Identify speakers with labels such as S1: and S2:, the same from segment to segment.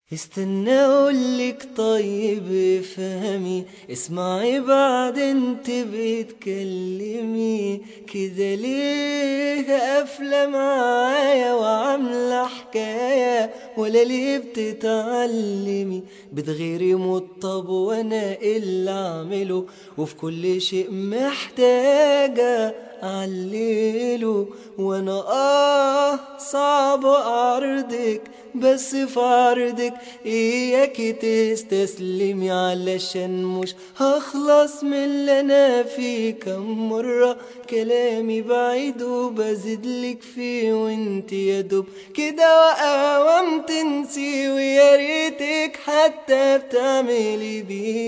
S1: استنى اقولك طيب افهمي، اسمعي بعدين تبقي تكلمي. كده ليه قافلة معايا وعاملة حكاية؟ ولا ليه بتتعلمي؟ بتغيري مطب وانا اللي اعمله، وفي كل شيء محتاجة عليله. وانا صعب اعرضك، بس في عرضك اياكي تستسلمي، علشان مش هخلص من اللي انا فيه. كم مرة كلامي بعيد وبزيدلك فيه، وانت يا دوب كده وقوام تنسي، ويا ريتك حتى بتعملي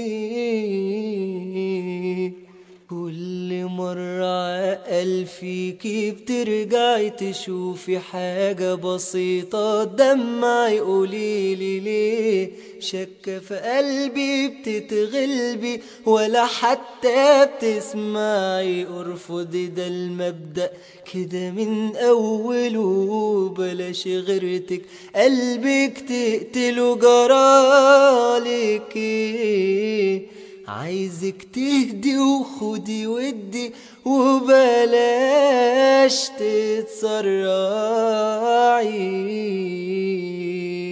S1: بيه. كل مرة عقل فيكي بترجعي تشوفي حاجة بسيطة دمعي، قوليلي ليه شك في قلبي بتتغلبي ولا حتى بتسمعي؟ ارفضي ده المبدأ كده من أوله، بلاش غيرتك قلبك تقتله. جرالك ايه؟ عايزك تهدي وخدي ودي، وبلاش تتسرعي.